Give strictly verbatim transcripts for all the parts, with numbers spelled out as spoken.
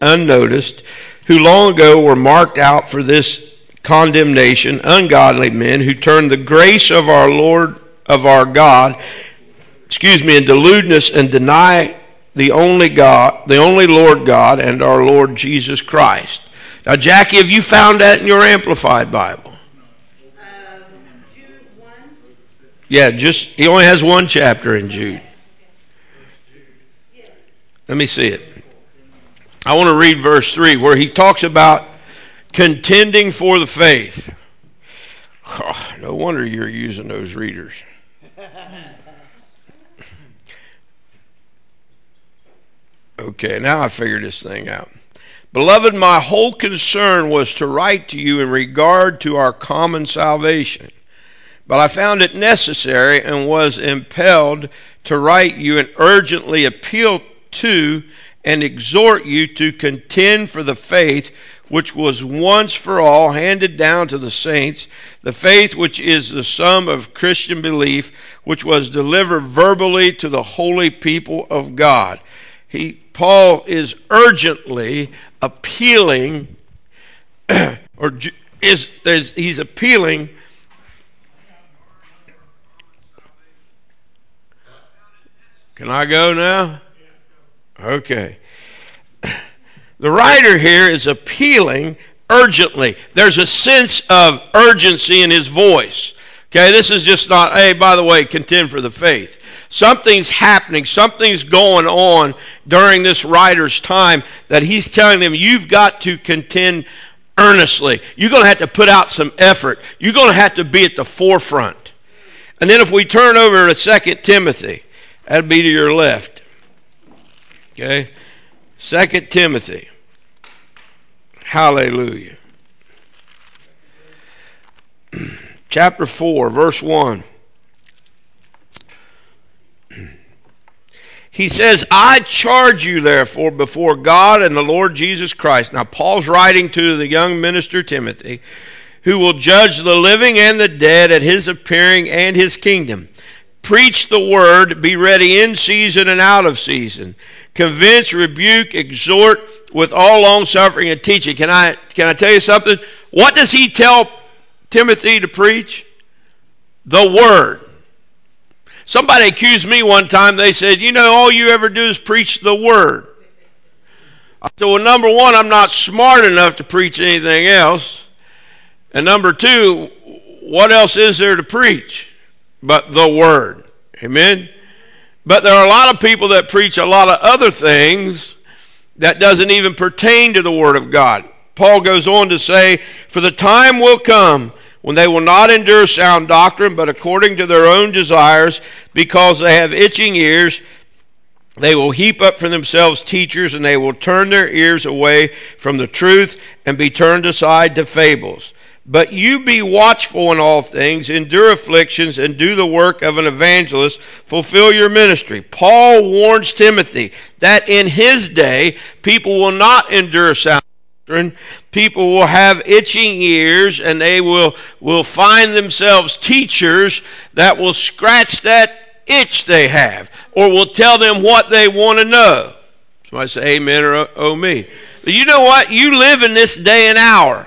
unnoticed, who long ago were marked out for this condemnation, ungodly men who turn the grace of our Lord, of our God, excuse me, into lewdness and deny the only God, the only Lord God and our Lord Jesus Christ. Now, Jackie, have you found that in your Amplified Bible? Um, Jude one? Yeah, just, he only has one chapter in Jude. Yes. Let me see it. I want to read verse three where he talks about contending for the faith. Oh, no wonder you're using those readers. Okay, now I figured this thing out. Beloved, my whole concern was to write to you in regard to our common salvation. But I found it necessary and was impelled to write you and urgently appeal to and exhort you to contend for the faith which was once for all handed down to the saints, the faith which is the sum of Christian belief, which was delivered verbally to the holy people of God. He, Paul is urgently appealing, or is there's, he's appealing Can I go now? Okay. The writer here is appealing urgently. There's a sense of urgency in his voice. Okay, this is just not, hey, by the way, contend for the faith. Something's happening. Something's going on during this writer's time that he's telling them, you've got to contend earnestly. You're going to have to put out some effort. You're going to have to be at the forefront. And then if we turn over to Second Timothy, that'd be to your left. Okay? Second Timothy. Hallelujah. Chapter four, verse one. He says, I charge you therefore before God and the Lord Jesus Christ. Now Paul's writing to the young minister Timothy, who will judge the living and the dead at his appearing and his kingdom. Preach the word, be ready in season and out of season. Convince, rebuke, exhort with all long-suffering and teaching. Can I, can I tell you something? What does he tell Timothy to preach? The word. Somebody accused me one time. They said, you know, all you ever do is preach the word. I said, well, number one, I'm not smart enough to preach anything else. And number two, what else is there to preach but the word? Amen? But there are a lot of people that preach a lot of other things that doesn't even pertain to the word of God. Paul goes on to say, for the time will come when they will not endure sound doctrine, but according to their own desires, because they have itching ears, they will heap up for themselves teachers, and they will turn their ears away from the truth and be turned aside to fables. But you be watchful in all things, endure afflictions, and do the work of an evangelist, fulfill your ministry. Paul warns Timothy that in his day, people will not endure sound doctrine. People will have itching ears, and they will, will find themselves teachers that will scratch that itch they have, or will tell them what they want to know. Somebody say amen or oh me. But you know what? You live in this day and hour.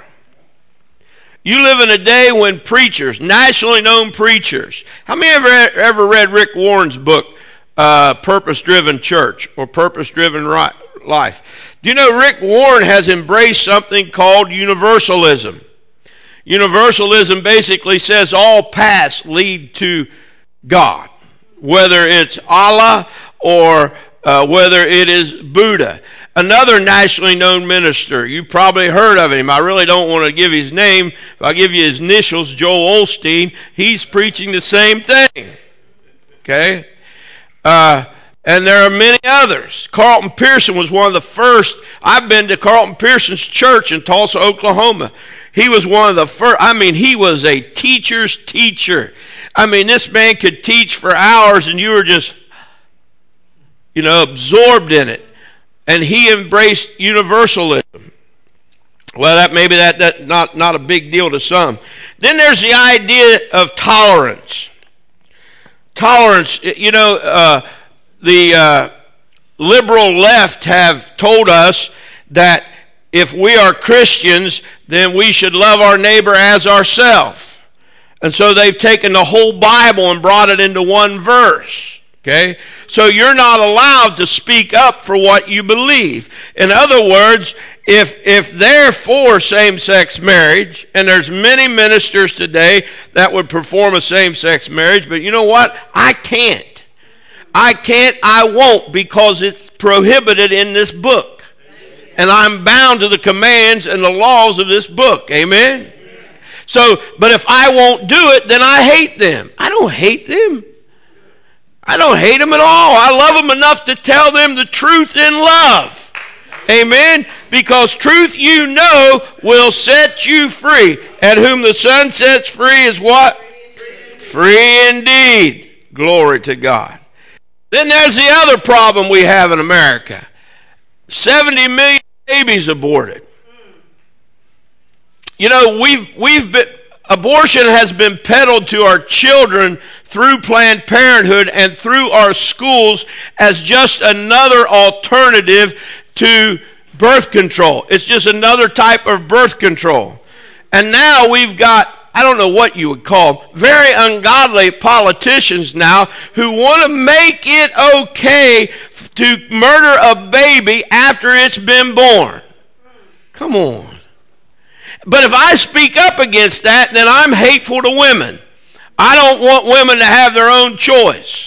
You live in a day when preachers, nationally known preachers, how many ever ever read Rick Warren's book, uh, Purpose-Driven Church or Purpose-Driven Life? Do you know Rick Warren has embraced something called universalism? Universalism basically says all paths lead to God, whether it's Allah or uh, whether it is Buddha. Another nationally known minister, you probably heard of him. I really don't want to give his name. If I give you his initials, Joel Osteen, he's preaching the same thing. Okay? Uh, and there are many others. Carlton Pearson was one of the first. I've been to Carlton Pearson's church in Tulsa, Oklahoma. He was one of the first. I mean, he was a teacher's teacher. I mean, this man could teach for hours and you were just, you know, absorbed in it. And he embraced universalism. Well, that maybe that that not, not a big deal to some. Then there's the idea of tolerance. Tolerance, you know, uh, the uh, liberal left have told us that if we are Christians, then we should love our neighbor as ourselves. And so they've taken the whole Bible and brought it into one verse. Okay? So you're not allowed to speak up for what you believe. In other words, if if they're for same-sex marriage, and there's many ministers today that would perform a same-sex marriage, but you know what? I can't. I can't, I won't, because it's prohibited in this book. And I'm bound to the commands and the laws of this book. Amen? So, but if I won't do it, then I hate them. I don't hate them. I don't hate them at all. I love them enough to tell them the truth in love. Amen? Because truth, you know, will set you free. And whom the Son sets free is what? Free indeed. Glory to God. Then there's the other problem we have in America. seventy million babies aborted. You know, we've we've been, abortion has been peddled to our children through Planned Parenthood and through our schools as just another alternative to birth control. It's just another type of birth control. And now we've got, I don't know what you would call, very ungodly politicians now who want to make it okay to murder a baby after it's been born. Come on. But if I speak up against that, then I'm hateful to women. I don't want women to have their own choice.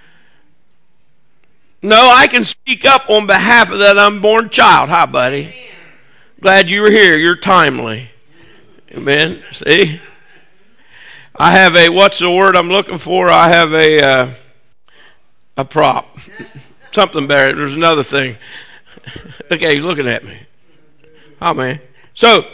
No, I can speak up on behalf of that unborn child. Hi, buddy. Glad you were here. You're timely. Amen. See? I have a, what's the word I'm looking for? I have a, uh, a prop. Something better. There's another thing. Okay, he's looking at me. Oh, man. So,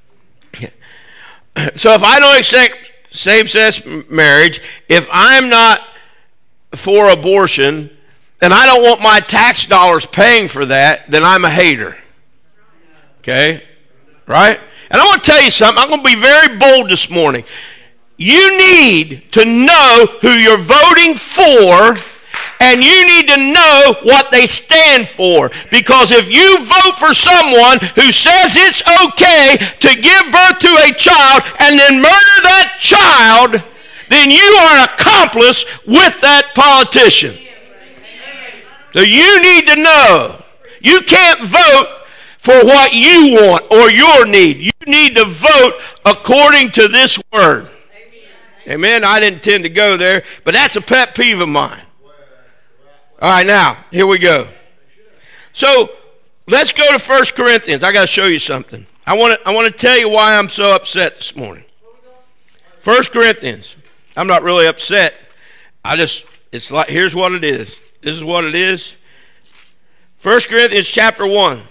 so if I don't accept same-sex marriage, if I'm not for abortion, and I don't want my tax dollars paying for that, then I'm a hater. Okay? Right? And I want to tell you something. I'm going to be very bold this morning. You need to know who you're voting for, and you need to know what they stand for. Because if you vote for someone who says it's okay to give birth to a child and then murder that child, then you are an accomplice with that politician. So you need to know. You can't vote for what you want or your need. You need to vote according to this word. Amen. I didn't intend to go there, but that's a pet peeve of mine. All right, now, here we go. So, let's go to First Corinthians. I got to show you something. I want to I want to tell you why I'm so upset this morning. First Corinthians. I'm not really upset. I just, it's like, here's what it is. This is what it is. First Corinthians chapter one.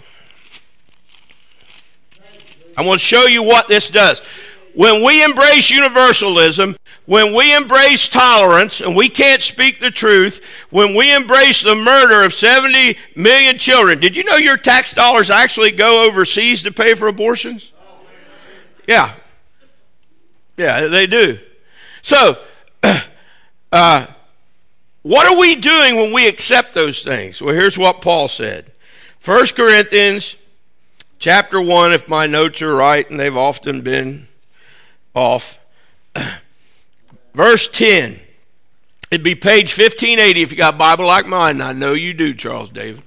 I want to show you what this does. When we embrace universalism, when we embrace tolerance, and we can't speak the truth, when we embrace the murder of seventy million children, did you know your tax dollars actually go overseas to pay for abortions? Yeah. Yeah, they do. So, uh, what are we doing when we accept those things? Well, here's what Paul said. First Corinthians chapter one, if my notes are right, and they've often been off. Verse ten. It'd be page fifteen eighty if you got a Bible like mine. And I know you do, Charles David.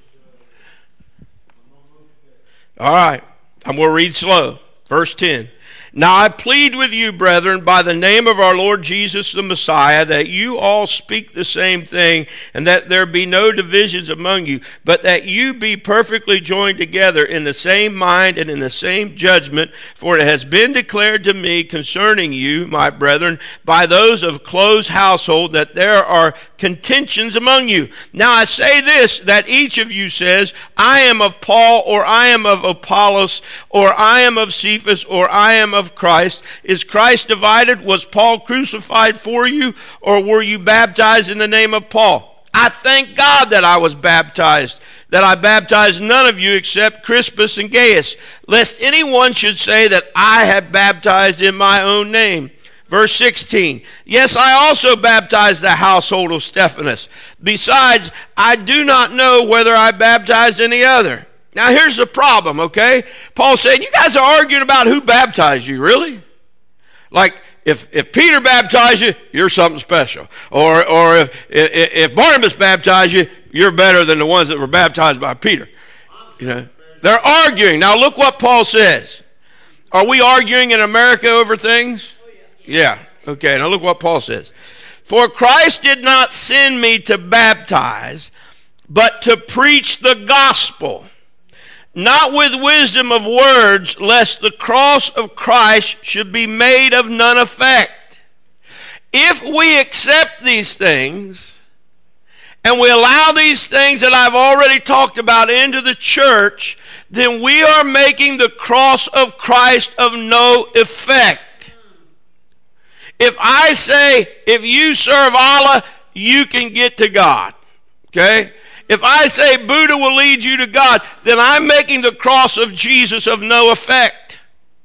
All right. I'm going to read slow. Verse ten. Now I plead with you, brethren, by the name of our Lord Jesus the Messiah, that you all speak the same thing, and that there be no divisions among you, but that you be perfectly joined together in the same mind and in the same judgment. For it has been declared to me concerning you, my brethren, by those of close household, that there are contentions among you. Now I say this, that each of you says, I am of Paul, or I am of Apollos, or I am of Cephas, or I am of Christ. Is Christ divided? Was Paul crucified for you, or were you baptized in the name of Paul? I thank God that I was baptized, that I baptized none of you except Crispus and Gaius, lest anyone should say that I have baptized in my own name. Verse sixteen, yes, I also baptized the household of Stephanas. Besides, I do not know whether I baptized any other. Now here's the problem, okay? Paul said, you guys are arguing about who baptized you, really? Like, if, if Peter baptized you, you're something special. Or, or if, if, if Barnabas baptized you, you're better than the ones that were baptized by Peter. You know, they're arguing. Now look what Paul says. Are we arguing in America over things? Yeah. Okay, now look what Paul says. For Christ did not send me to baptize, but to preach the gospel, not with wisdom of words, lest the cross of Christ should be made of none effect. If we accept these things, and we allow these things that I've already talked about into the church, then we are making the cross of Christ of no effect. If I say, if you serve Allah, you can get to God. Okay? If I say Buddha will lead you to God, then I'm making the cross of Jesus of no effect.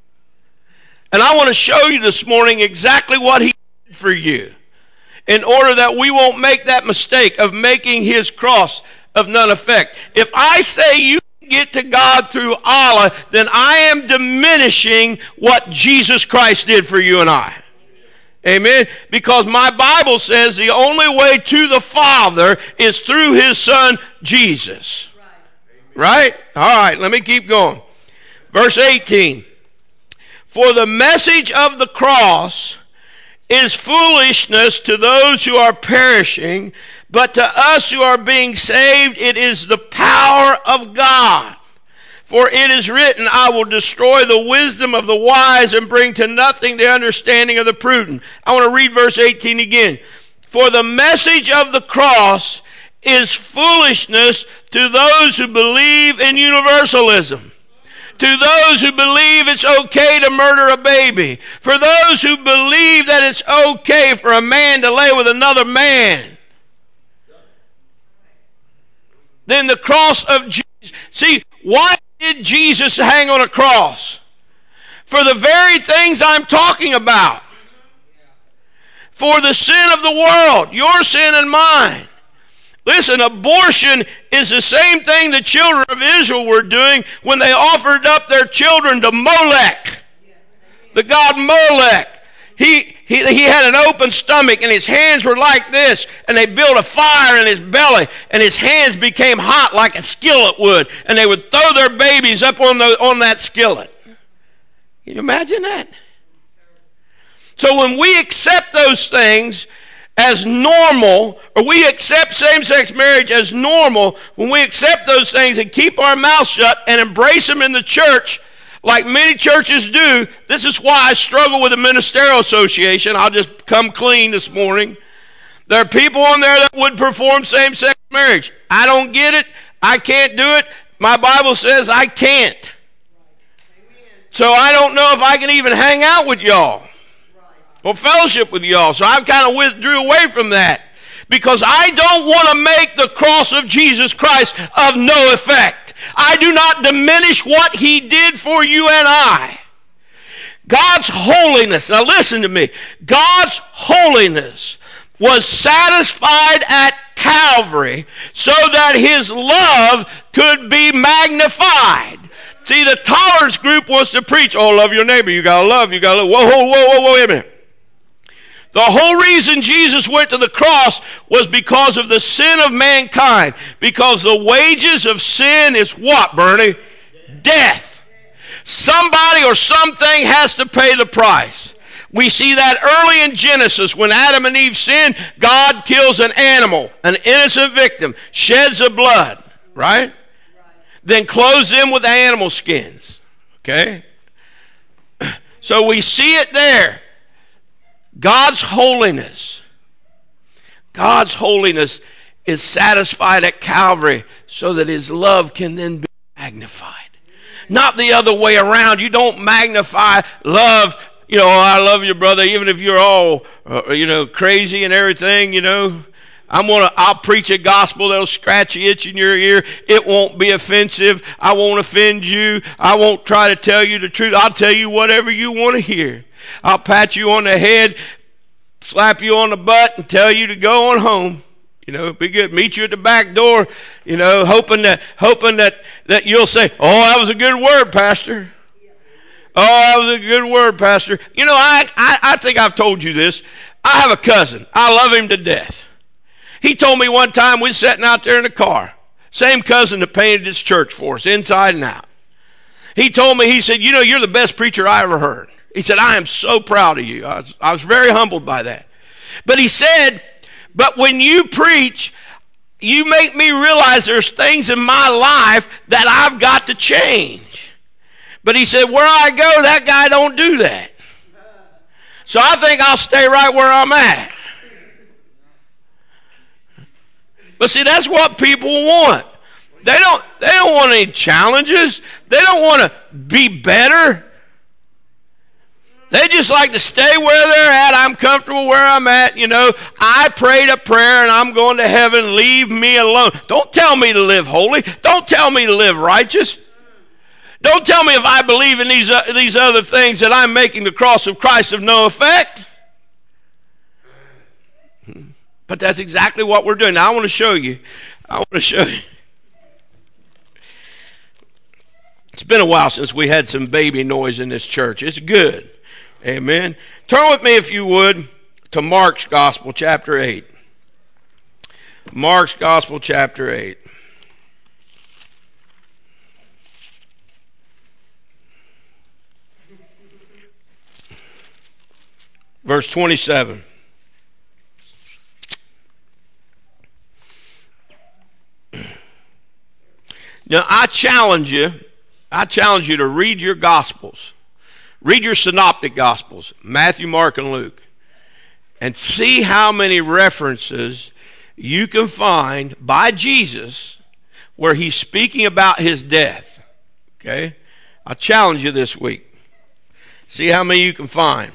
And I want to show you this morning exactly what he did for you, in order that we won't make that mistake of making his cross of none effect. If I say you can get to God through Allah, then I am diminishing what Jesus Christ did for you and I. Amen? Because my Bible says the only way to the Father is through his Son, Jesus. Right? All right, let me keep going. Verse eighteen. For the message of the cross is foolishness to those who are perishing, but to us who are being saved, it is the power of God. For it is written, I will destroy the wisdom of the wise and bring to nothing the understanding of the prudent. I want to read verse eighteen again. For the message of the cross is foolishness to those who believe in universalism, to those who believe it's okay to murder a baby, for those who believe that it's okay for a man to lay with another man. Then the cross of Jesus. See, why did Jesus hang on a cross? For the very things I'm talking about. For the sin of the world, your sin and mine. Listen, abortion is the same thing the children of Israel were doing when they offered up their children to Molech, the god Molech. He, he, he had an open stomach and his hands were like this, and they built a fire in his belly, and his hands became hot like a skillet would, and they would throw their babies up on, the, on that skillet. Can you imagine that? So when we accept those things as normal, or we accept same-sex marriage as normal, when we accept those things and keep our mouth shut and embrace them in the church, like many churches do, this is why I struggle with the Ministerial Association. I'll just come clean this morning. There are people on there that would perform same-sex marriage. I don't get it. I can't do it. My Bible says I can't. So I don't know if I can even hang out with y'all or fellowship with y'all. So I've kind of withdrew away from that, because I don't want to make the cross of Jesus Christ of no effect. I do not diminish what he did for you and I. God's holiness, now listen to me, God's holiness was satisfied at Calvary so that his love could be magnified. See, the tolerance group wants to preach, oh, love your neighbor, you got to love, you got to love. Whoa, whoa, whoa, whoa, whoa, wait a minute. The whole reason Jesus went to the cross was because of the sin of mankind. Because the wages of sin is what, Bernie? Death. Somebody or something has to pay the price. We see that early in Genesis when Adam and Eve sinned. God kills an animal, an innocent victim, sheds the blood, right? Then clothes them with animal skins. Okay? So we see it there. God's holiness, God's holiness is satisfied at Calvary so that his love can then be magnified. Not the other way around. You don't magnify love. You know, oh, I love you, brother, even if you're all, uh, you know, crazy and everything, you know. I'm gonna, I'll preach a gospel that'll scratch the itch in your ear. It won't be offensive. I won't offend you. I won't try to tell you the truth. I'll tell you whatever you want to hear. I'll pat you on the head, slap you on the butt, and tell you to go on home. You know, be good. Meet you at the back door, you know, hoping that hoping that, that you'll say, oh, that was a good word, Pastor. Oh, that was a good word, Pastor. You know, I, I, I think I've told you this. I have a cousin. I love him to death. He told me one time we were sitting out there in the car. Same cousin that painted this church for us, inside and out. He told me, he said, you know, you're the best preacher I ever heard. He said, I am so proud of you. I was, I was very humbled by that. But he said, but when you preach, you make me realize there's things in my life that I've got to change. But he said, where I go, that guy don't do that. So I think I'll stay right where I'm at. But see, that's what people want. They don't, they don't want any challenges. They don't want to be better. They just like to stay where they're at. I'm comfortable where I'm at. You know, I prayed a prayer and I'm going to heaven. Leave me alone. Don't tell me to live holy. Don't tell me to live righteous. Don't tell me if I believe in these, uh, these other things that I'm making the cross of Christ of no effect. But that's exactly what we're doing. Now I want to show you. I want to show you. It's been a while since we had some baby noise in this church. It's good. Amen. Turn with me, if you would, to Mark's Gospel, chapter eight. Mark's Gospel, chapter eight. Verse twenty-seven. Now, I challenge you, I challenge you to read your Gospels. Read your synoptic Gospels, Matthew, Mark, and Luke, and see how many references you can find by Jesus where he's speaking about his death. Okay? I challenge you this week. See how many you can find.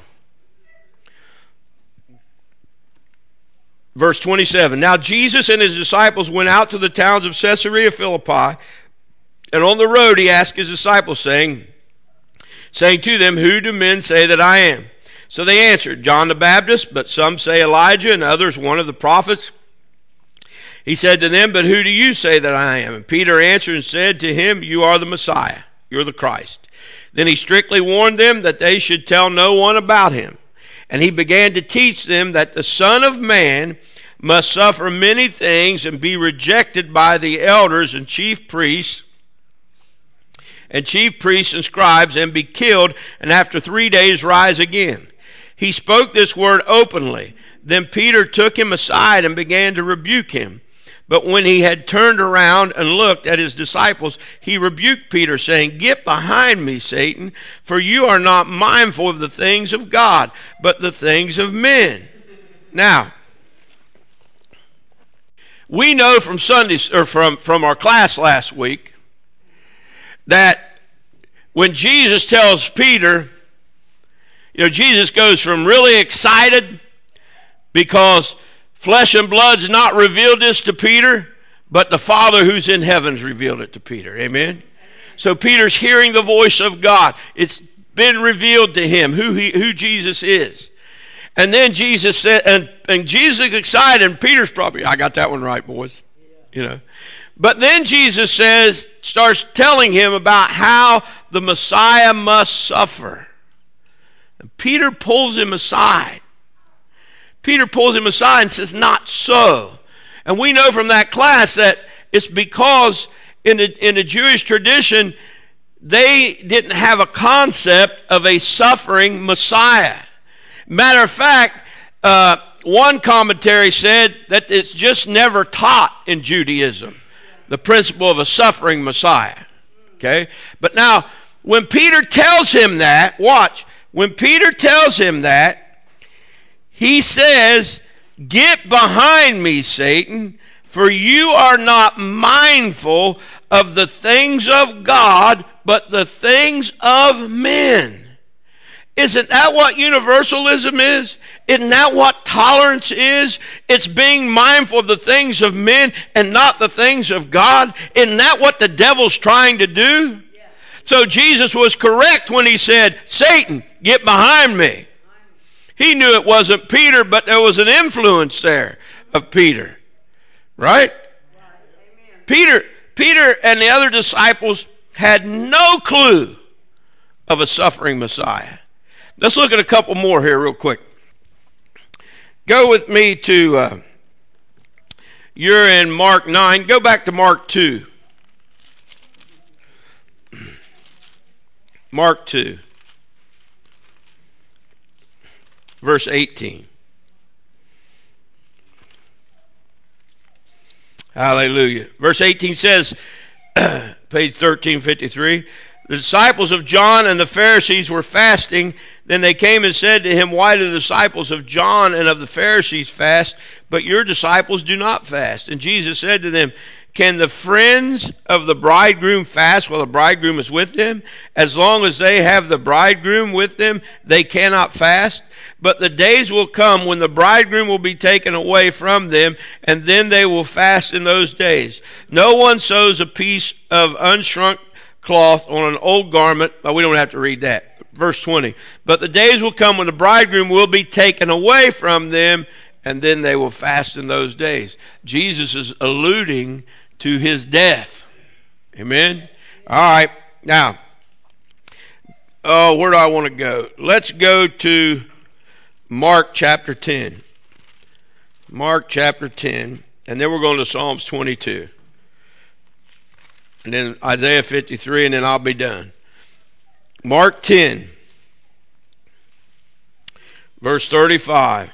Verse twenty-seven. Now Jesus and his disciples went out to the towns of Caesarea Philippi, and on the road he asked his disciples, saying, saying to them, who do men say that I am? So they answered, John the Baptist, but some say Elijah, and others one of the prophets. He said to them, but who do you say that I am? And Peter answered and said to him, you are the Messiah, you're the Christ. Then he strictly warned them that they should tell no one about him. And he began to teach them that the Son of Man must suffer many things and be rejected by the elders and chief priests and chief priests and scribes, and be killed, and after three days rise again. He spoke this word openly. Then Peter took him aside and began to rebuke him. But when he had turned around and looked at his disciples, he rebuked Peter, saying, get behind me, Satan, for you are not mindful of the things of God, but the things of men. Now, we know from Sunday, or from, from our class last week, that when Jesus tells Peter, you know, Jesus goes from really excited because flesh and blood's not revealed this to Peter, but the Father who's in heaven's revealed it to Peter. Amen? So Peter's hearing the voice of God. It's been revealed to him who he, who Jesus is. And then Jesus said, and, and Jesus is excited, and Peter's probably, I got that one right, boys. You know. But then Jesus says, starts telling him about how the Messiah must suffer. And Peter pulls him aside. Peter pulls him aside and says, not so. And we know from that class that it's because in the, in the Jewish tradition, they didn't have a concept of a suffering Messiah. Matter of fact, uh, one commentary said that it's just never taught in Judaism, the principle of a suffering Messiah. Okay? But now, when Peter tells him that, watch, when Peter tells him that, he says, get behind me, Satan, for you are not mindful of the things of God, but the things of men. Isn't that what universalism is? Isn't that what tolerance is? It's being mindful of the things of men and not the things of God. Isn't that what the devil's trying to do? Yeah. So Jesus was correct when he said, Satan, get behind me. He knew it wasn't Peter, but there was an influence there of Peter. Right? Amen. Peter, Peter and the other disciples had no clue of a suffering Messiah. Let's look at a couple more here real quick. Go with me to, uh, you're in Mark nine. Go back to Mark two. Mark two. Verse eighteen. Hallelujah. Verse eighteen says, page thirteen fifty-three, the disciples of John and the Pharisees were fasting. Then they came and said to him, why do the disciples of John and of the Pharisees fast, but your disciples do not fast? And Jesus said to them, can the friends of the bridegroom fast while the bridegroom is with them? As long as they have the bridegroom with them, they cannot fast. But the days will come when the bridegroom will be taken away from them, and then they will fast in those days. No one sews a piece of unshrunk cloth on an old garment. Oh, we don't have to read that. Verse twenty. But the days will come when the bridegroom will be taken away from them, and then they will fast in those days. Jesus is alluding to his death. Amen? All right. Now, oh, where do I want to go? Let's go to Mark chapter ten. Mark chapter ten. And then we're going to Psalms twenty-two. And then Isaiah fifty-three, and then I'll be done. Mark ten, verse thirty-five.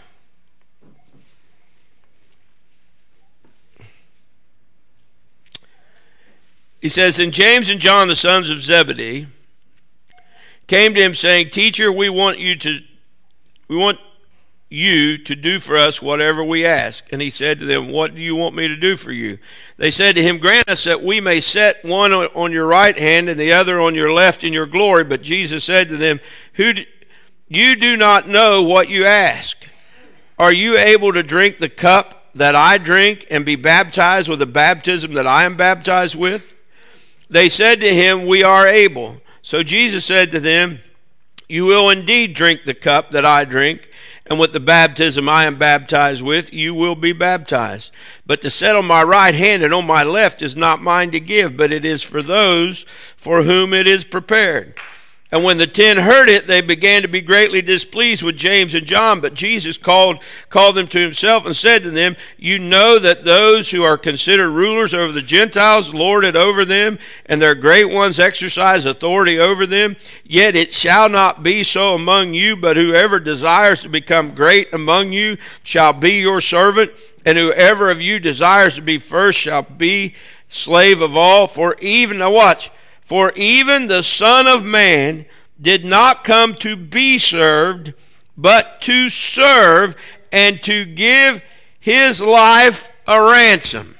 He says, and James and John, the sons of Zebedee, came to him saying, Teacher, we want you to we want you to do for us whatever we ask. And he said to them, what do you want me to do for you? They said to him, grant us that we may set one on your right hand and the other on your left in your glory. But Jesus said to them, Who do, you do not know what you ask. Are you able to drink the cup that I drink and be baptized with the baptism that I am baptized with? They said to him, we are able. So Jesus said to them, you will indeed drink the cup that I drink, and with the baptism I am baptized with, you will be baptized. But to set on my right hand and on my left is not mine to give, but it is for those for whom it is prepared. And when the ten heard it, they began to be greatly displeased with James and John. But Jesus called, called them to himself and said to them, you know that those who are considered rulers over the Gentiles lord it over them, and their great ones exercise authority over them. Yet it shall not be so among you, but whoever desires to become great among you shall be your servant, and whoever of you desires to be first shall be slave of all. For even, now watch, For even the Son of Man did not come to be served, but to serve and to give his life a ransom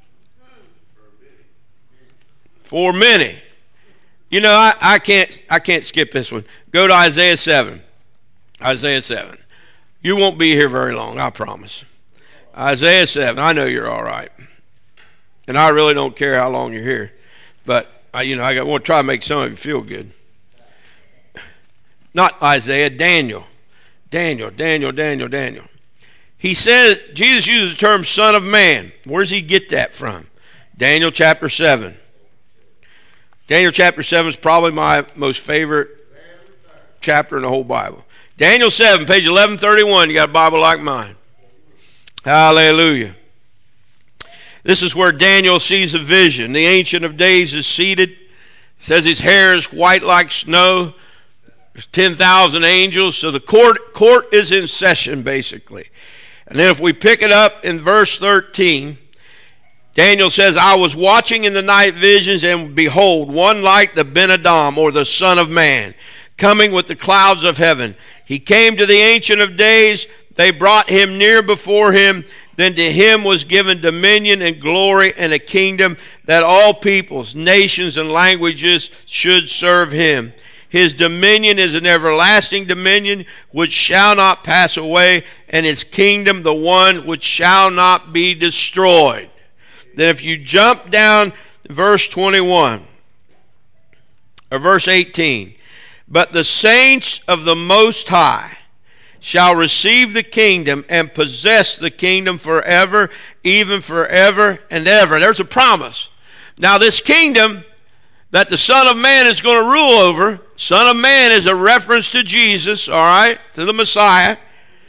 for many. You know, I, I can't I can't skip this one. Go to Isaiah seven. Isaiah seven. You won't be here very long, I promise. Isaiah seven. I know you're all right. And I really don't care how long you're here. But I, you know, I got, want to try to make some of you feel good. Not Isaiah, Daniel. Daniel, Daniel, Daniel, Daniel. He says, Jesus uses the term Son of Man. Where does he get that from? Daniel chapter seven. Daniel chapter seven is probably my most favorite chapter in the whole Bible. Daniel seven, page eleven thirty-one. You got a Bible like mine. Hallelujah. This is where Daniel sees a vision. The Ancient of Days is seated. It says his hair is white like snow. There's ten thousand angels. So the court, court is in session, basically. And then if we pick it up in verse thirteen, Daniel says, I was watching in the night visions, and behold, one like the Ben-Adam, or the Son of Man, coming with the clouds of heaven. He came to the Ancient of Days. They brought him near before him. Then to him was given dominion and glory and a kingdom, that all peoples, nations, and languages should serve him. His dominion is an everlasting dominion which shall not pass away, and his kingdom the one which shall not be destroyed. Then if you jump down to verse twenty-one, or verse eighteen, but the saints of the Most High shall receive the kingdom and possess the kingdom forever, even forever and ever. There's a promise. Now this kingdom that the Son of Man is going to rule over, Son of Man is a reference to Jesus, all right, to the Messiah.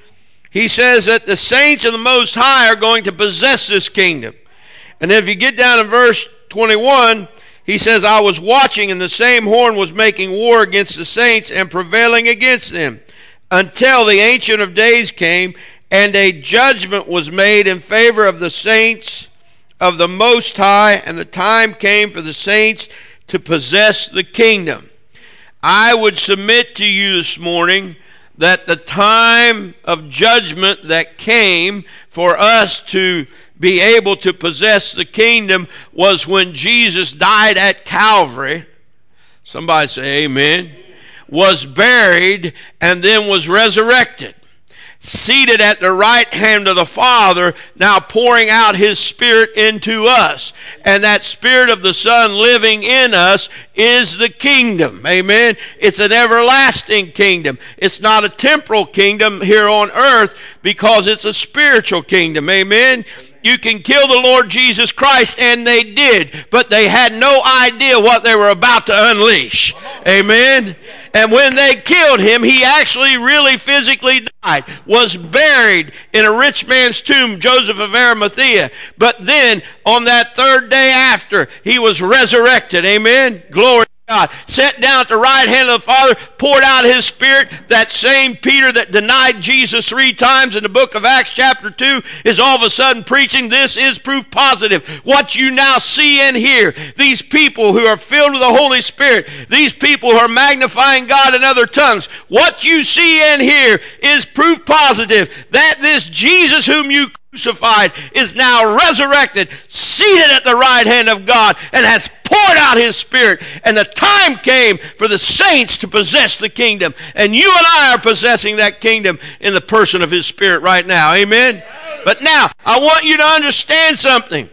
He says that the saints of the Most High are going to possess this kingdom. And then if you get down in verse twenty-one, he says, I was watching, and the same horn was making war against the saints and prevailing against them, until the Ancient of Days came, and a judgment was made in favor of the saints of the Most High, and the time came for the saints to possess the kingdom. I would submit to you this morning that the time of judgment that came for us to be able to possess the kingdom was when Jesus died at Calvary. Somebody say amen. Was buried and then was resurrected, seated at the right hand of the Father, now pouring out his Spirit into us. And that Spirit of the Son living in us is the kingdom. Amen. It's an everlasting kingdom. It's not a temporal kingdom here on earth, because it's a spiritual kingdom. Amen. You can kill the Lord Jesus Christ, and they did, but they had no idea what they were about to unleash. Amen. And when they killed him, he actually really physically died, was buried in a rich man's tomb, Joseph of Arimathea. But then on that third day after, he was resurrected. Amen. Glory to God. Sat down at the right hand of the Father, poured out his Spirit. That same Peter that denied Jesus three times in the book of Acts chapter two is all of a sudden preaching. This is proof positive. What you now see and hear, these people who are filled with the Holy Spirit, these people who are magnifying God in other tongues, what you see and hear is proof positive that this Jesus whom you crucified is now resurrected, seated at the right hand of God, and has poured out his Spirit. And the time came for the saints to possess the kingdom. And you and I are possessing that kingdom in the person of his Spirit right now. Amen? But now, I want you to understand something.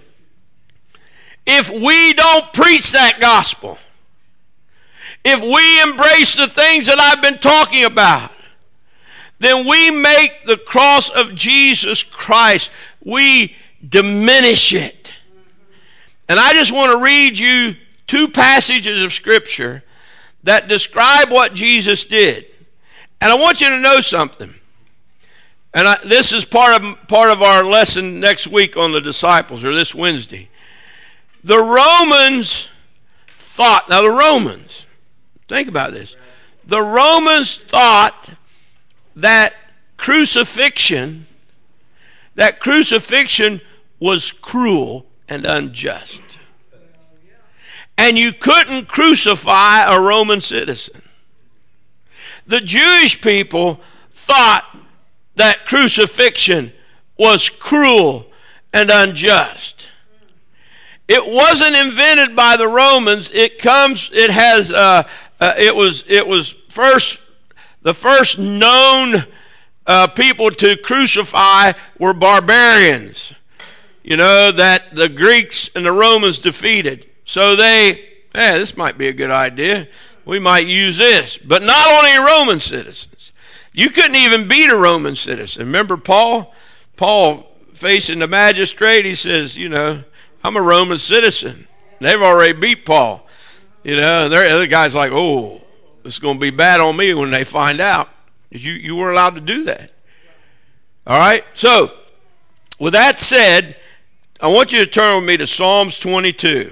If we don't preach that gospel, if we embrace the things that I've been talking about, then we make the cross of Jesus Christ, we diminish it. And I just want to read you two passages of Scripture that describe what Jesus did. And I want you to know something. And I, this is part of, part of our lesson next week on the disciples, or this Wednesday. The Romans thought, now the Romans, think about this. The Romans thought that crucifixion, that crucifixion was cruel and unjust. And you couldn't crucify a Roman citizen. The Jewish people thought that crucifixion was cruel and unjust. It wasn't invented by the Romans. It comes, it has, uh, uh, it was, it was first, the first known uh, people to crucify were barbarians, you know, that the Greeks and the Romans defeated. So they, hey, this might be a good idea. We might use this. But not only Roman citizens. You couldn't even beat a Roman citizen. Remember Paul? Paul facing the magistrate, he says, you know, I'm a Roman citizen. They've already beat Paul. You know, the other guy's like, oh, it's going to be bad on me when they find out. You, you weren't allowed to do that. All right? So, with that said, I want you to turn with me to Psalms twenty-two.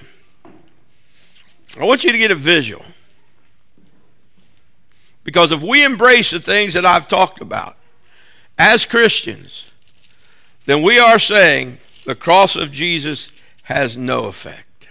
I want you to get a visual. Because if we embrace the things that I've talked about as Christians, then we are saying the cross of Jesus has no effect.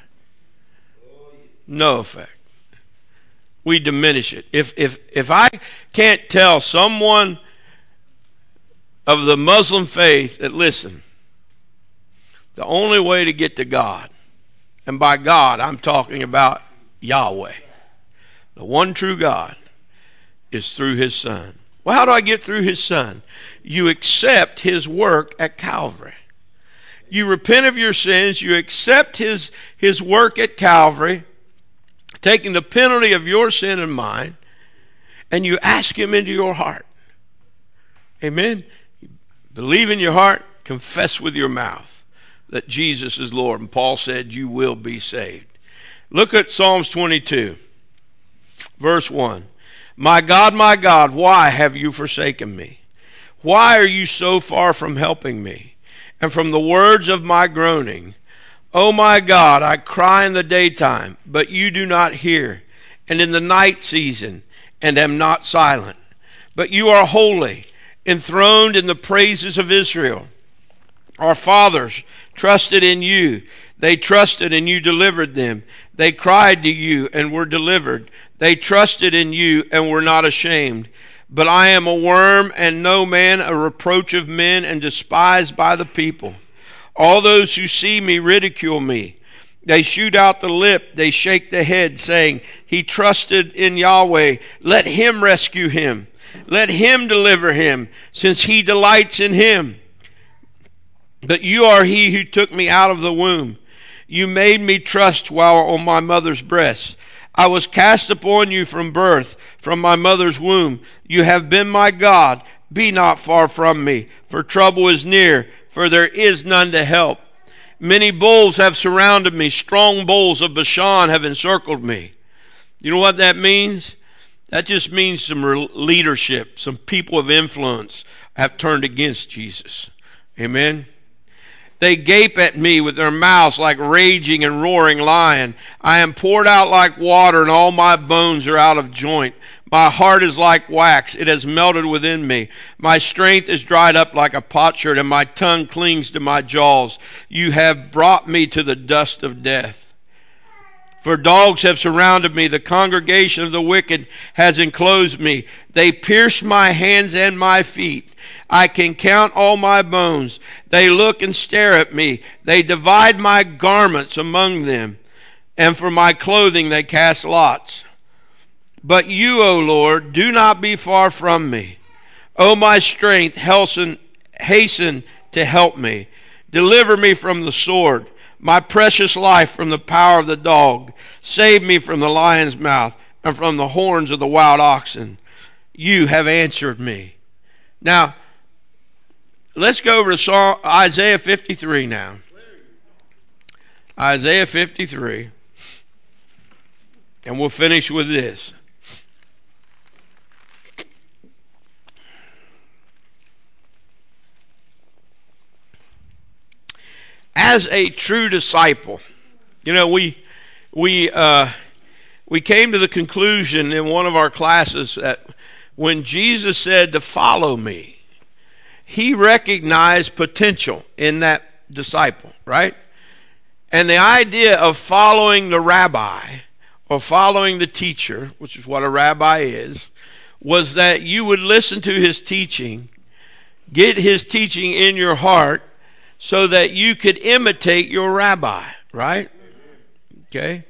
No effect. We diminish it. If if if I can't tell someone of the Muslim faith that, listen, the only way to get to God, and by God I'm talking about Yahweh, the one true God, is through his Son. Well, how do I get through his Son? You accept his work at Calvary. You repent of your sins. You accept his, his work at Calvary, taking the penalty of your sin and mine, and you ask him into your heart. Amen. Believe in your heart, confess with your mouth that Jesus is Lord. And Paul said, you will be saved. Look at Psalms twenty-two, verse one. My God, my God, why have you forsaken me? Why are you so far from helping me? And from the words of my groaning, O my God, I cry in the daytime, but you do not hear, and in the night season, and am not silent. But you are holy, enthroned in the praises of Israel. Our fathers trusted in you. They trusted and you delivered them. They cried to you and were delivered. They trusted in you and were not ashamed. But I am a worm and no man, a reproach of men and despised by the people. All those who see me ridicule me. They shoot out the lip, they shake the head, saying, he trusted in Yahweh. Let him rescue him. Let him deliver him, since he delights in him. But you are he who took me out of the womb. You made me trust while on my mother's breast. I was cast upon you from birth, from my mother's womb. You have been my God. Be not far from me, for trouble is near, for there is none to help. Many bulls have surrounded me. Strong bulls of Bashan have encircled me. You know what that means? That just means some leadership, some people of influence have turned against Jesus. Amen. They gape at me with their mouths like raging and roaring lion. I am poured out like water, and all my bones are out of joint. My heart is like wax. It has melted within me. My strength is dried up like a potsherd, and my tongue clings to my jaws. You have brought me to the dust of death. For dogs have surrounded me. The congregation of the wicked has enclosed me. They pierced my hands and my feet. I can count all my bones. They look and stare at me. They divide my garments among them, and for my clothing they cast lots. But you, O Lord, do not be far from me. O my strength, hasten, hasten to help me. Deliver me from the sword, my precious life from the power of the dog. Save me from the lion's mouth and from the horns of the wild oxen. You have answered me. Now, let's go over to Psalm, Isaiah fifty-three now. Isaiah fifty-three. And we'll finish with this. As a true disciple, you know, we we uh, we came to the conclusion in one of our classes that when Jesus said to follow me, he recognized potential in that disciple, right? And the idea of following the rabbi or following the teacher, which is what a rabbi is, was that you would listen to his teaching, get his teaching in your heart, so that you could imitate your rabbi, right? Okay.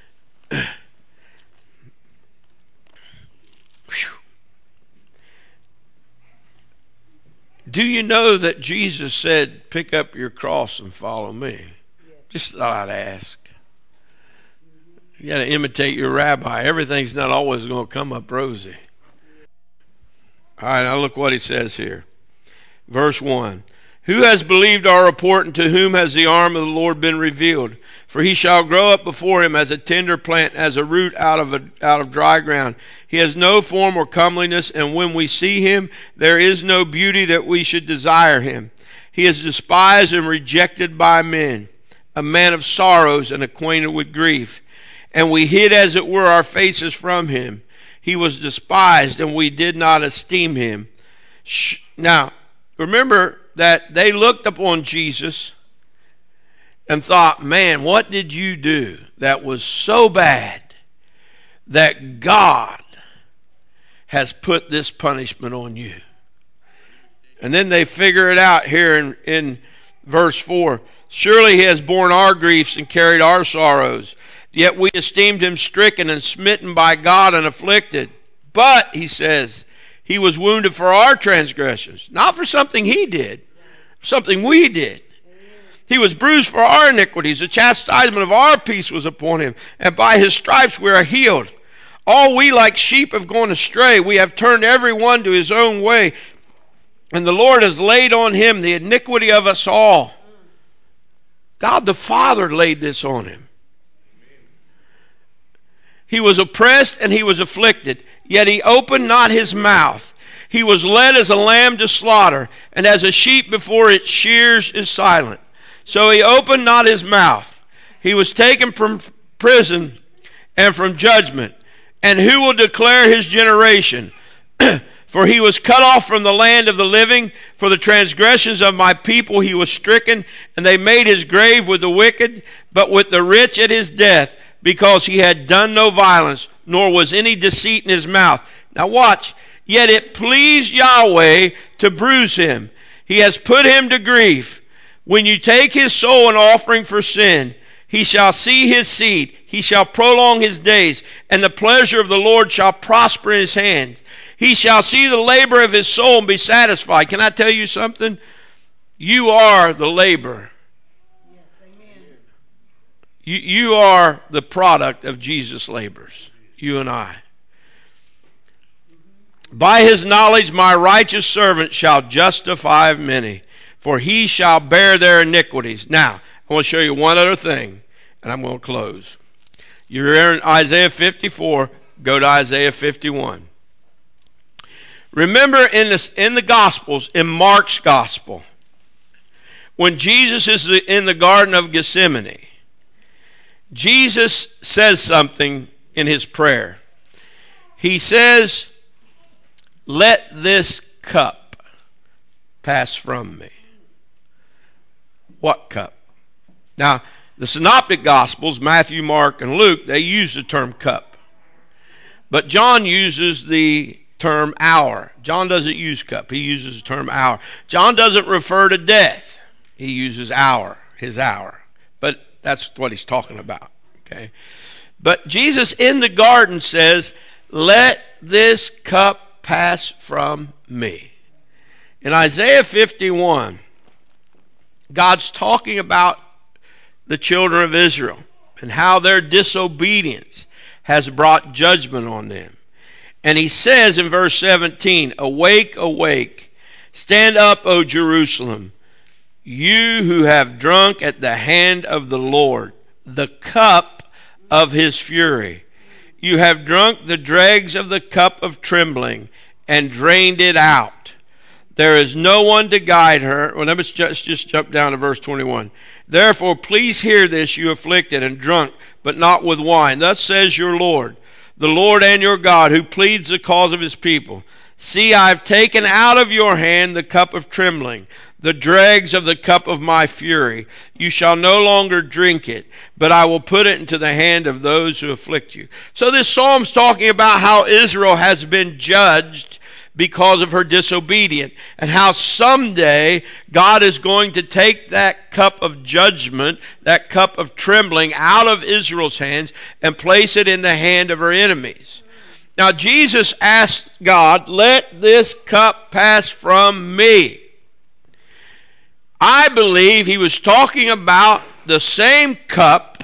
Do you know that Jesus said, pick up your cross and follow me? Just thought I'd ask. You got to imitate your rabbi. Everything's not always going to come up rosy. All right, now look what he says here. Verse one. Who has believed our report, and to whom has the arm of the Lord been revealed? For he shall grow up before him as a tender plant, as a root out of a, out of dry ground. He has no form or comeliness, and when we see him, there is no beauty that we should desire him. He is despised and rejected by men, a man of sorrows and acquainted with grief. And we hid, as it were, our faces from him. He was despised, and we did not esteem him. Now, remember that they looked upon Jesus and thought, man, what did you do that was so bad that God has put this punishment on you? And then they figure it out here in, in verse four. Surely he has borne our griefs and carried our sorrows. Yet we esteemed him stricken and smitten by God and afflicted. But, he says, he was wounded for our transgressions, not for something he did, something we did. He was bruised for our iniquities. The chastisement of our peace was upon him, and by his stripes we are healed. All we like sheep have gone astray. We have turned every one to his own way, And the Lord has laid on him the iniquity of us all. God the Father laid this on him. He was oppressed and he was afflicted, yet he opened not his mouth. He was led as a lamb to slaughter, and as a sheep before its shears is silent. So he opened not his mouth. He was taken from prison and from judgment. And who will declare his generation? For he was cut off from the land of the living. For the transgressions of my people he was stricken, and they made his grave with the wicked, but with the rich at his death, because he had done no violence, nor was any deceit in his mouth. Now watch. Yet it pleased Yahweh to bruise him. He has put him to grief. When you take his soul an offering for sin, he shall see his seed. He shall prolong his days, and the pleasure of the Lord shall prosper in his hands. He shall see the labor of his soul and be satisfied. Can I tell you something? You are the labor. You, you are the product of Jesus' labors, you and I. By his knowledge my righteous servant shall justify many, for he shall bear their iniquities. Now, I want to show you one other thing, and I'm going to close. You're in Isaiah fifty-four, go to Isaiah fifty-one. Remember in, this, in the Gospels, in Mark's Gospel, when Jesus is in the Garden of Gethsemane, Jesus says something in his prayer. He says, let this cup pass from me. What cup? Now, the Synoptic Gospels, Matthew, Mark, and Luke, they use the term cup. But John uses the term hour. John doesn't use cup. He uses the term hour. John doesn't refer to death. He uses hour, his hour. But that's what he's talking about. Okay. But Jesus in the garden says, let this cup pass from me. In Isaiah fifty-one, God's talking about the children of Israel and how their disobedience has brought judgment on them. And he says in verse seventeen, awake, awake, stand up, O Jerusalem, you who have drunk at the hand of the Lord the cup of his fury. You have drunk the dregs of the cup of trembling and drained it out. There is no one to guide her. Well, let's just, just jump down to verse twenty-one. Therefore, please hear this, you afflicted and drunk, but not with wine. Thus says your Lord, the Lord and your God, who pleads the cause of his people. See, I have taken out of your hand the cup of trembling, the dregs of the cup of my fury. You shall no longer drink it, but I will put it into the hand of those who afflict you. So this psalm's talking about how Israel has been judged because of her disobedience, and how someday God is going to take that cup of judgment, that cup of trembling out of Israel's hands and place it in the hand of her enemies. Now Jesus asked God, let this cup pass from me. I believe he was talking about the same cup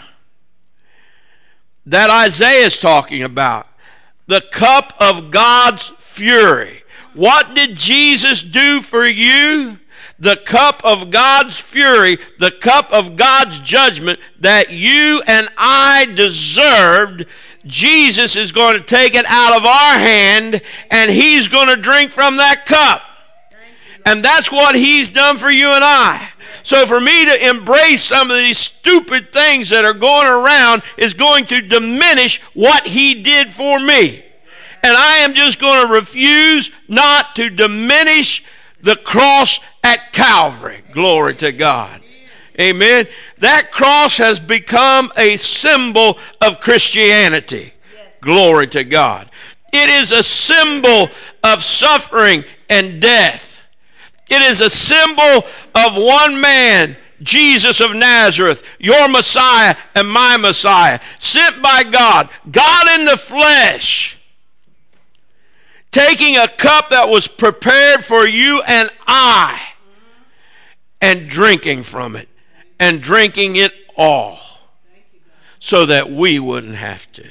that Isaiah is talking about, the cup of God's fury. What did Jesus do for you? The cup of God's fury, the cup of God's judgment that you and I deserved. Jesus is going to take it out of our hand, and he's going to drink from that cup. And that's what he's done for you and I. So for me to embrace some of these stupid things that are going around is going to diminish what he did for me. And I am just going to refuse not to diminish the cross at Calvary. Glory to God. Amen. That cross has become a symbol of Christianity. Glory to God. It is a symbol of suffering and death. It is a symbol of one man, Jesus of Nazareth, your Messiah and my Messiah, sent by God, God in the flesh, taking a cup that was prepared for you and I and drinking from it, and drinking it all so that we wouldn't have to.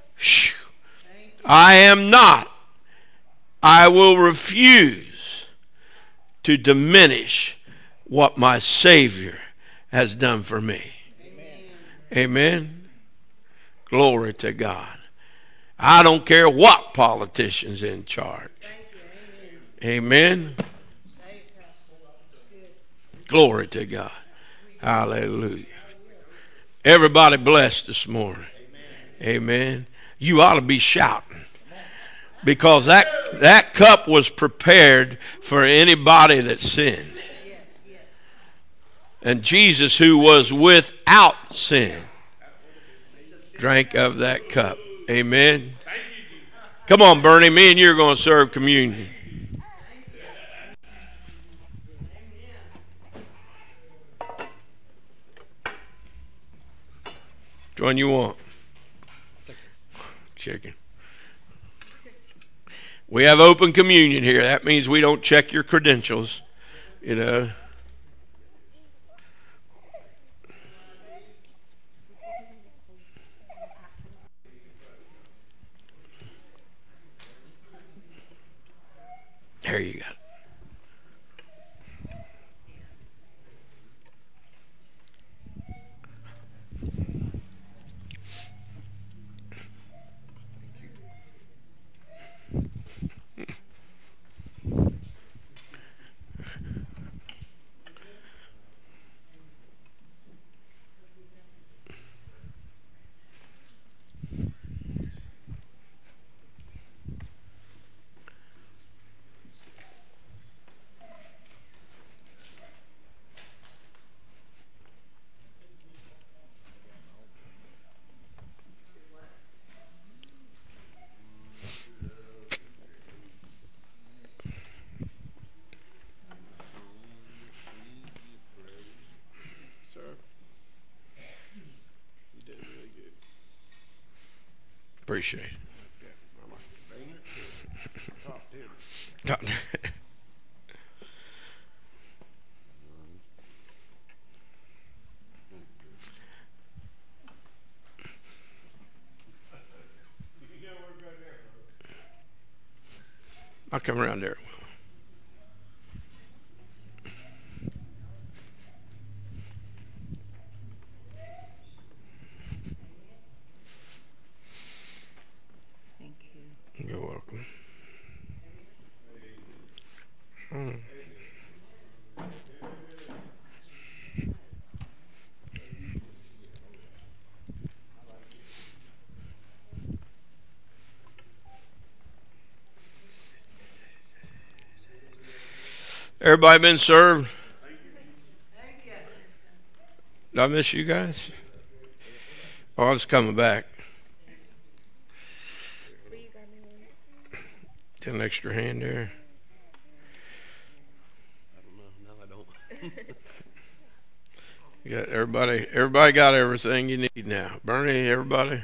I am not. I will refuse to diminish what my Savior has done for me. Amen. Amen. Glory to God. I don't care what politician's in charge. Amen. Glory to God. Hallelujah. Everybody blessed this morning. Amen. You ought to be shouting, because that that cup was prepared for anybody that sinned. And Jesus, who was without sin, drank of that cup. Amen. Come on, Bernie. Me and you are going to serve communion. Which one you want? Chicken. We have open communion here. That means we don't check your credentials, you know. There you go. Appreciate it. I'll come around there. You're welcome. Hmm. Everybody been served? Did I miss you guys? Oh, I was coming back. Get an extra hand there. I don't know. No, I don't. You got everybody. Everybody got everything you need now. Bernie, everybody.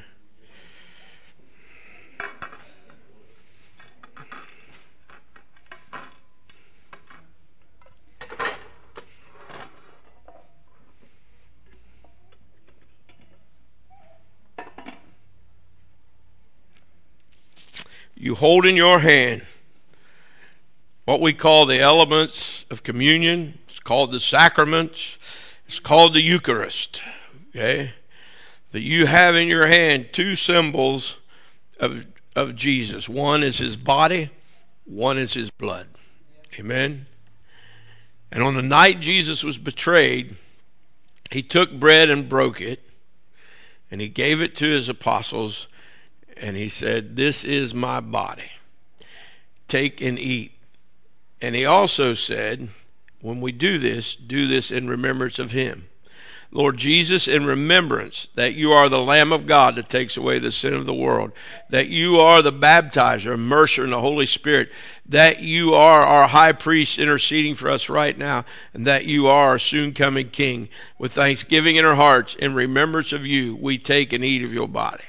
You hold in your hand what we call the elements of communion. It's called the sacraments. It's called the Eucharist. Okay? But you have in your hand two symbols of, of Jesus. One is his body, one is his blood. Amen? And on the night Jesus was betrayed, he took bread and broke it, and he gave it to his apostles. And he said, "This is my body. Take and eat." And he also said, when we do this, do this in remembrance of him. Lord Jesus, in remembrance that you are the Lamb of God that takes away the sin of the world, that you are the baptizer, immerser in the Holy Spirit, that you are our high priest interceding for us right now, and that you are our soon coming King. With thanksgiving in our hearts, in remembrance of you, we take and eat of your body.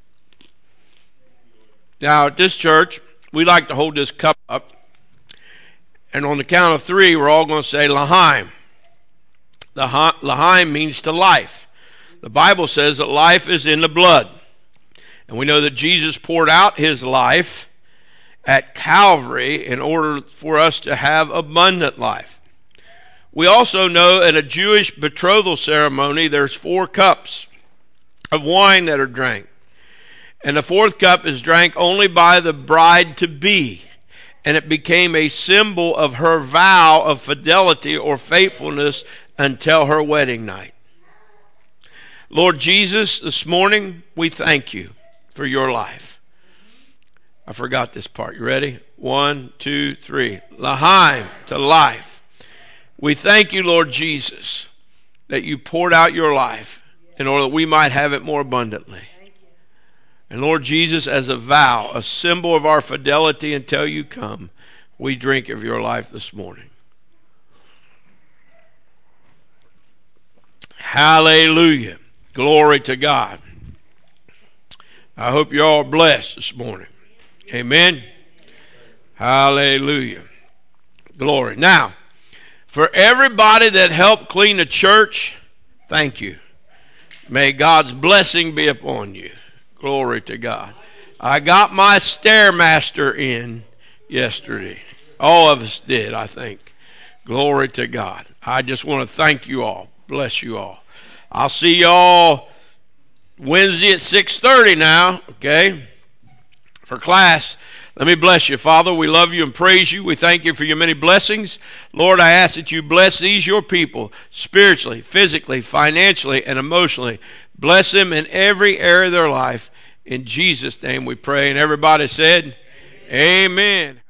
Now, at this church, we like to hold this cup up, and on the count of three, we're all going to say L'chaim. L'chaim means to life. The Bible says that life is in the blood. And we know that Jesus poured out his life at Calvary in order for us to have abundant life. We also know at a Jewish betrothal ceremony there's four cups of wine that are drank. And the fourth cup is drank only by the bride-to-be. And it became a symbol of her vow of fidelity or faithfulness until her wedding night. Lord Jesus, this morning we thank you for your life. I forgot this part. You ready? One, two, three. L'chaim, to life. We thank you, Lord Jesus, that you poured out your life in order that we might have it more abundantly. And Lord Jesus, as a vow, a symbol of our fidelity until you come, we drink of your life this morning. Hallelujah. Glory to God. I hope you all are blessed this morning. Amen. Hallelujah. Glory. Now, for everybody that helped clean the church, thank you. May God's blessing be upon you. Glory to God. I got my Stairmaster in yesterday. All of us did, I think. Glory to God. I just want to thank you all. Bless you all. I'll see you all Wednesday at six thirty now, okay, for class. Let me bless you. Father, we love you and praise you. We thank you for your many blessings. Lord, I ask that you bless these, your people, spiritually, physically, financially, and emotionally. Bless them in every area of their life. In Jesus' name we pray. And everybody said, Amen. Amen.